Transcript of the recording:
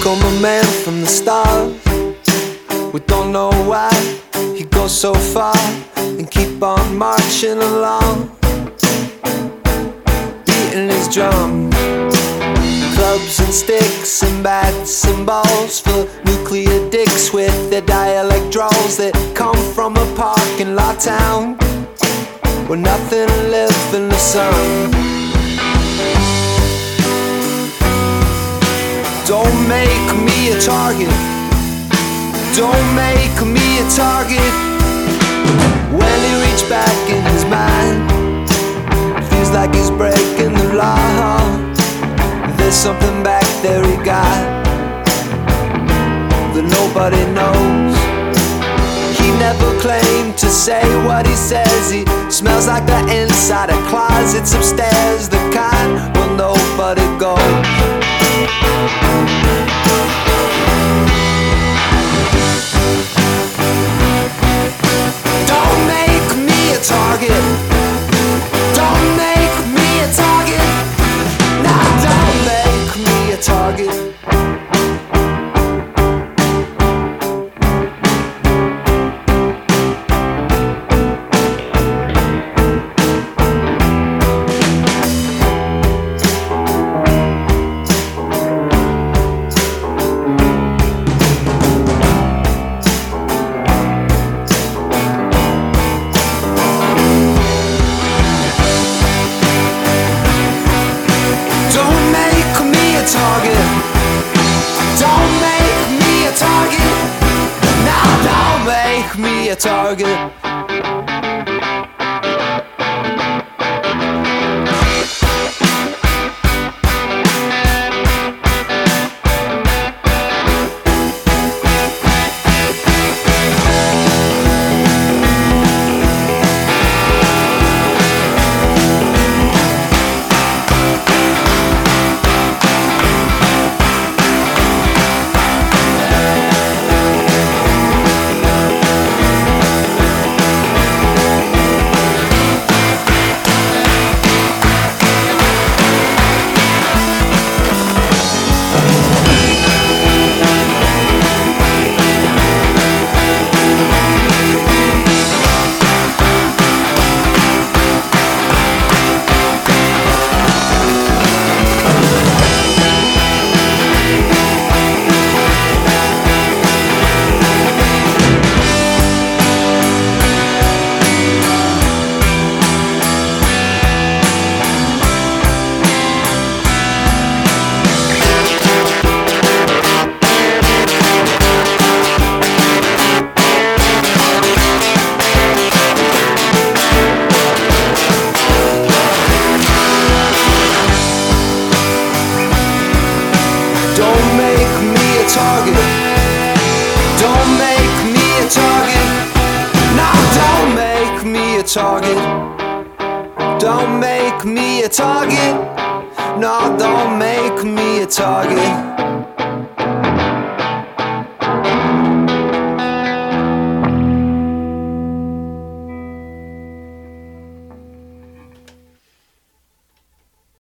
become a man from the start. We don't know why he goes so far and keep on marching along, beating his drum. Clubs and sticks and bats and balls for nuclear dicks with their dialect drawls that come from a parking lot town where nothing lives in the sun. Don't make me a target. Don't make me a target. When he reached back in his mind, feels like he's breaking the law. There's something back there he got that nobody knows. He never claimed to say what he says. He smells like the inside of closets upstairs, the kind where nobody goes. Don't make me a target. Don't make me a target. Nah, don't make me a target. Me a target. Don't make me a target. Don't make me a target. No, don't make me a target. Don't make me a target. No, don't make me a target.